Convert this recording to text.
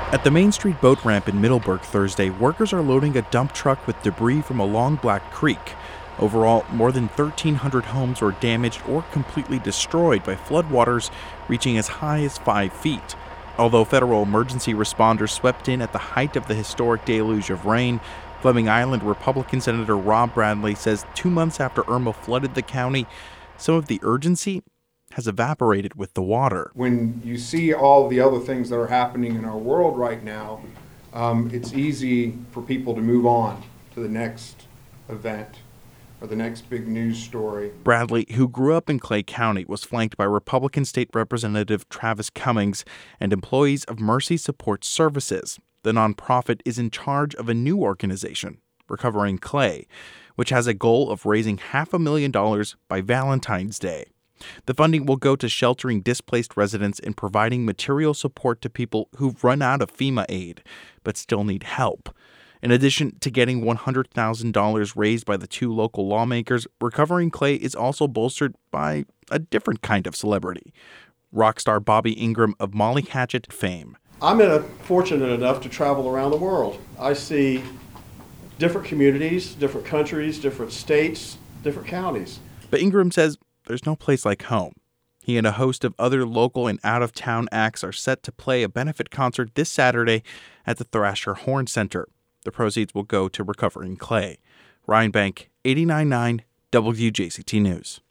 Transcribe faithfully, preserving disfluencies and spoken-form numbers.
At the Main Street boat ramp in Middleburg Thursday, workers are loading a dump truck with debris from along Black Creek. Overall, more than thirteen hundred homes were damaged or completely destroyed by floodwaters reaching as high as five feet. Although federal emergency responders swept in at the height of the historic deluge of rain, Fleming Island Republican Senator Rob Bradley says two months after Irma flooded the county, some of the urgency has evaporated with the water. When you see all the other things that are happening in our world right now, um, it's easy for people to move on to the next event or the next big news story. Bradley, who grew up in Clay County, was flanked by Republican State Representative Travis Cummings and employees of Mercy Support Services. The nonprofit is in charge of a new organization, Recovering Clay, which has a goal of raising half a million dollars by Valentine's Day. The funding will go to sheltering displaced residents and providing material support to people who've run out of FEMA aid but still need help. In addition to getting one hundred thousand dollars raised by the two local lawmakers, Recovering Clay is also bolstered by a different kind of celebrity, rock star Bobby Ingram of Molly Hatchet fame. I'm in a, fortunate enough to travel around the world. I see different communities, different countries, different states, different counties. But Ingram says there's no place like home. He and a host of other local and out-of-town acts are set to play a benefit concert this Saturday at the Thrasher Horn Center. The proceeds will go to Recovering Clay. Ryan Bank, eighty-nine point nine W J C T News.